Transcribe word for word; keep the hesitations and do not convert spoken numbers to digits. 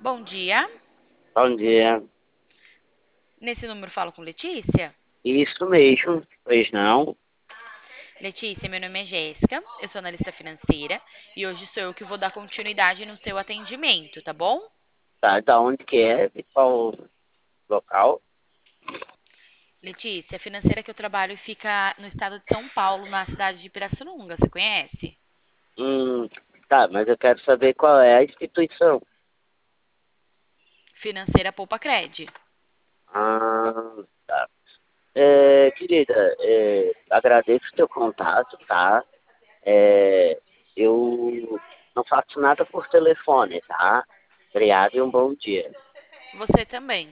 Bom dia. Bom dia. Nesse número falo com Letícia. Isso mesmo, pois não? Letícia, meu nome é Jéssica, eu sou analista financeira e hoje sou eu que vou dar continuidade no seu atendimento, tá bom? Tá, da onde que é? De qual local? Letícia, a financeira que eu trabalho fica no estado de São Paulo, na cidade de Pirassununga, você conhece? Hum, tá, mas eu quero saber qual é a instituição. Financeira Poupa Cred. Ah, tá. É, querida, é, agradeço o teu contato, tá? É, eu não faço nada por telefone, tá? Obrigado e um bom dia. Você também.